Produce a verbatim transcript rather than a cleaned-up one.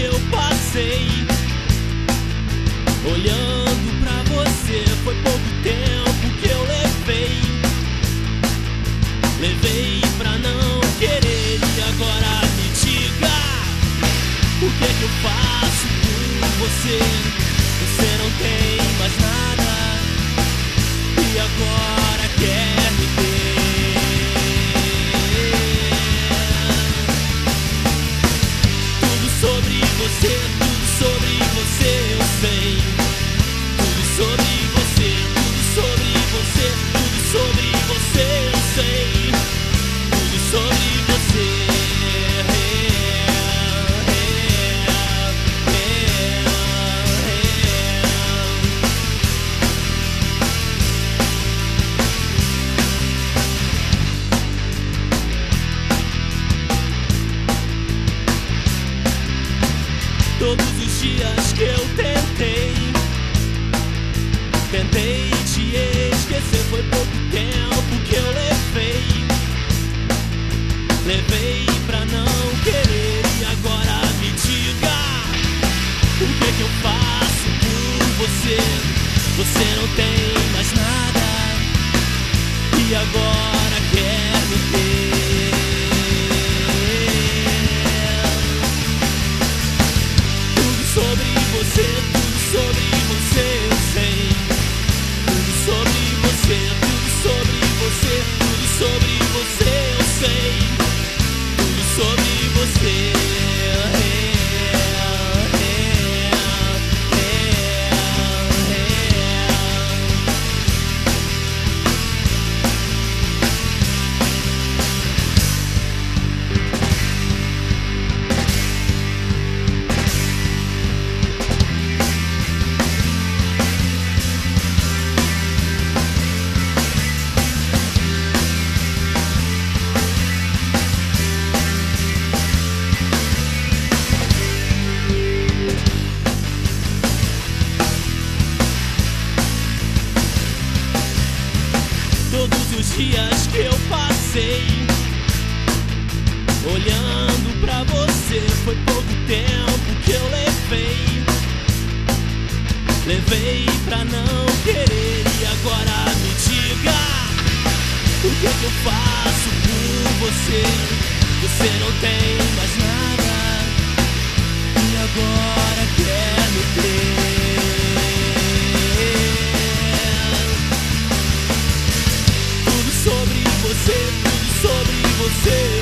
eu passei olhando pra você. Foi pouco tempo que eu levei, levei pra não querer. E agora me diga, o que é que eu faço por você? Você não tem mais nada e agora quer me ter. Tudo sobre você, tudo sobre você eu sei. Tudo sobre você, tudo sobre você, tudo sobre você eu sei. Tudo sobre você. Todos os dias que eu tentei, tentei te esquecer. Foi pouco tempo que eu levei, levei pra não querer. E agora me diga, o que é que eu faço por você? Você não tem mais nada e agora quer me ter. Sobre você, tudo sobre você eu sei. Tudo sobre você, tudo sobre você, tudo sobre você eu sei. Tudo sobre você. Todos os dias que eu passei olhando pra você. Foi pouco tempo que eu levei, levei pra não querer. E agora me diga, o que é que eu faço por você? Você não tem mais nada e agora quer me ter. Sobre você, tudo sobre você